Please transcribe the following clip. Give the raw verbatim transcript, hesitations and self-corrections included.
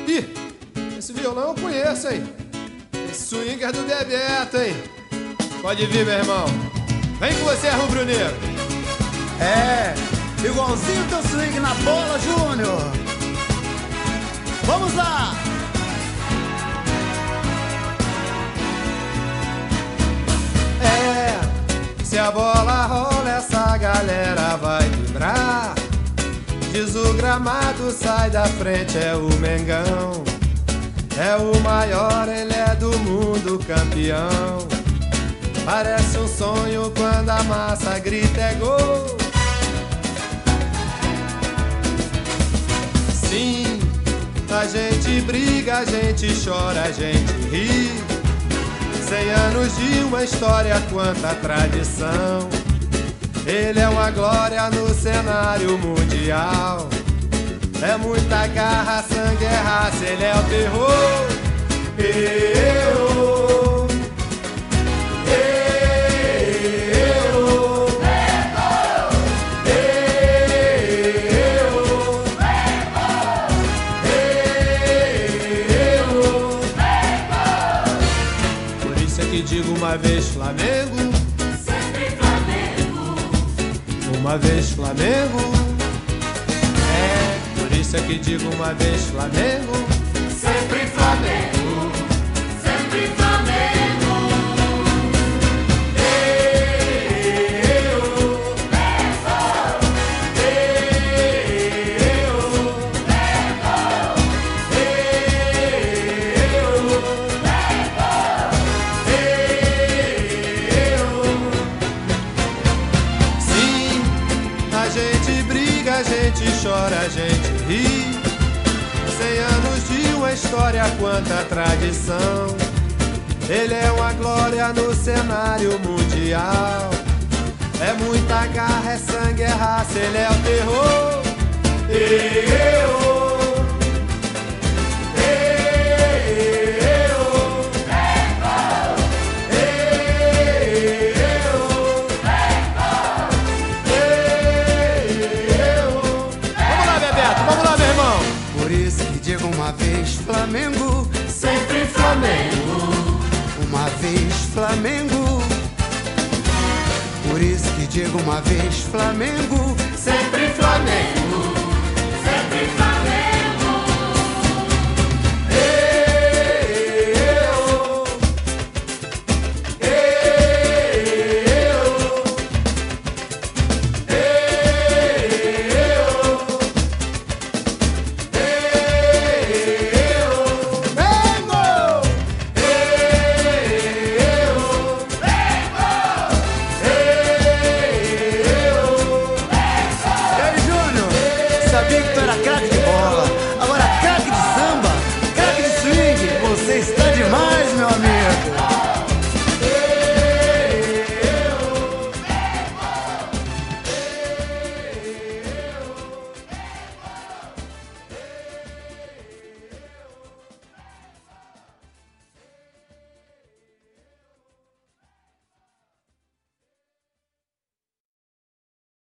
Ih, esse violão eu conheço, hein? Esse swinger do Bebeto, hein? Pode vir, meu irmão. Vem com você, rubro-negro. É, igualzinho teu swing na bola, Júnior. Vamos lá! É, se a bola rola, essa galera vai vibrar. Diz o gramado, sai da frente, é o Mengão. É o maior, ele é do mundo campeão. Parece um sonho quando a massa grita é gol. Sim, a gente briga, a gente chora, a gente ri. Cem anos de uma história, quanta tradição. Ele é uma glória no cenário mundial. É muita garra, sangue, é raça, ele é o terror. Eu, digo uma vez Flamengo, sempre Flamengo. Uma vez Flamengo. É, por isso é que digo uma vez Flamengo, sempre Flamengo, sempre Flamengo. A gente chora, a gente ri. Cem anos de uma história, quanta tradição. Ele é uma glória no cenário mundial. É muita garra, é sangue, é raça, ele é o terror. Eu, uma vez Flamengo, sempre Flamengo. Uma vez Flamengo. Por isso que digo uma vez Flamengo, sempre Flamengo.